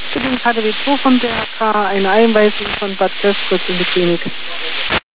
Für den KDW 2 von BHK eine Einweisung von Bad Gößkotz in die Klinik.